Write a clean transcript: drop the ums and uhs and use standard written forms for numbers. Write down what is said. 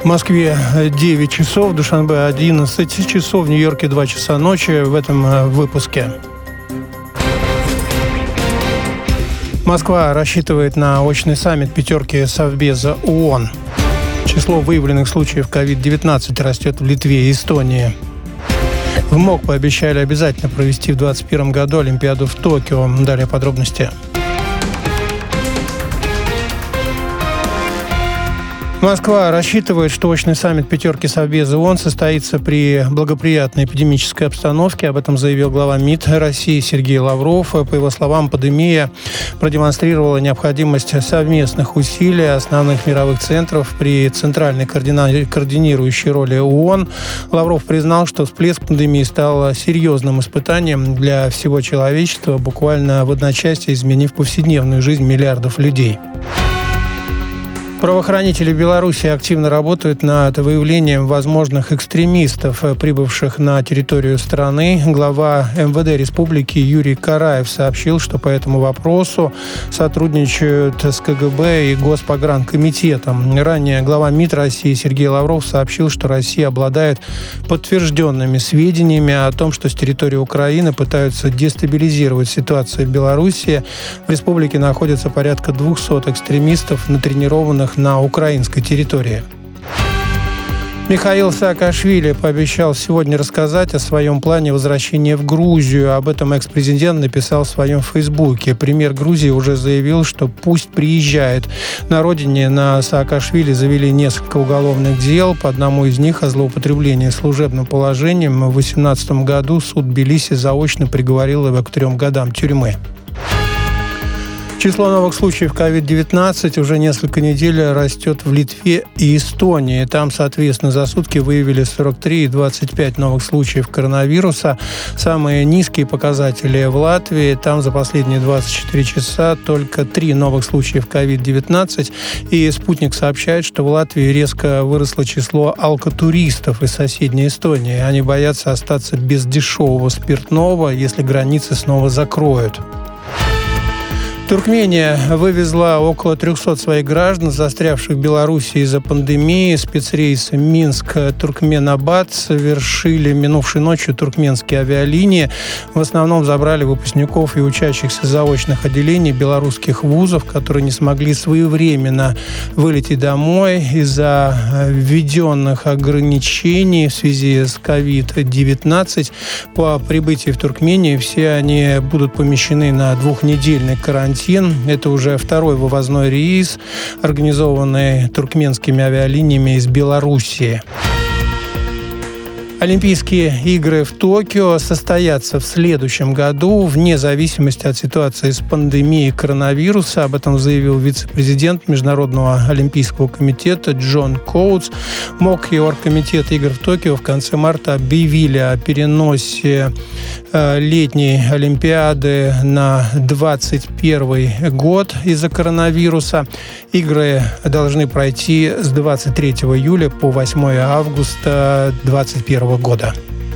Москве 9 часов, в Душанбе 11 часов, в Нью-Йорке 2 часа ночи в этом выпуске. Москва рассчитывает на очный саммит пятерки Совбеза ООН. Число выявленных случаев COVID-19 растет в Литве и Эстонии. В МОК пообещали обязательно провести в 2021 году Олимпиаду в Токио. Далее подробности. Москва рассчитывает, что очный саммит пятерки Совбеза ООН состоится при благоприятной эпидемической обстановке. Об этом заявил глава МИД России Сергей Лавров. По его словам, пандемия продемонстрировала необходимость совместных усилий основных мировых центров при центральной координирующей роли ООН. Лавров признал, что всплеск пандемии стал серьезным испытанием для всего человечества, буквально в одночасье изменив повседневную жизнь миллиардов людей. Правоохранители Беларуси активно работают над выявлением возможных экстремистов, прибывших на территорию страны. Глава МВД республики Юрий Караев сообщил, что по этому вопросу сотрудничают с КГБ и Госпогранкомитетом. Ранее глава МИД России Сергей Лавров сообщил, что Россия обладает подтвержденными сведениями о том, что с территории Украины пытаются дестабилизировать ситуацию в Беларуси. В республике находится порядка 200 экстремистов, натренированных на украинской территории. Михаил Саакашвили пообещал сегодня рассказать о своем плане возвращения в Грузию. Об этом экс-президент написал в своем фейсбуке. Премьер Грузии уже заявил, что пусть приезжает. На родине на Саакашвили завели несколько уголовных дел. По одному из них о злоупотреблении служебным положением в 2018 году суд Тбилиси заочно приговорил его к 3 годам тюрьмы. Число новых случаев COVID-19 уже несколько недель растет в Литве и Эстонии. Там, соответственно, за сутки выявили 43 и 25 новых случаев коронавируса. Самые низкие показатели в Латвии. Там за последние 24 часа только 3 новых случаев COVID-19. И «Спутник» сообщает, что в Латвии резко выросло число алкотуристов из соседней Эстонии. Они боятся остаться без дешевого спиртного, если границы снова закроют. Туркмения вывезла около 300 своих граждан, застрявших в Беларуси из-за пандемии. Спецрейс Минск-Туркменабад совершили минувшей ночью туркменские авиалинии. В основном забрали выпускников и учащихся заочных отделений белорусских вузов, которые не смогли своевременно вылететь домой из-за введенных ограничений в связи с COVID-19. По прибытии в Туркмению все они будут помещены на 2-недельный карантин. Это уже второй вывозной рейс, организованный туркменскими авиалиниями из Белоруссии. Олимпийские игры в Токио состоятся в следующем году вне зависимости от ситуации с пандемией коронавируса. Об этом заявил вице-президент Международного олимпийского комитета Джон Коутс. МОК и Оргкомитет игр в Токио в конце марта объявили о переносе летней Олимпиады на 2021 год из-за коронавируса. Игры должны пройти с 23 июля по 8 августа 2021 года.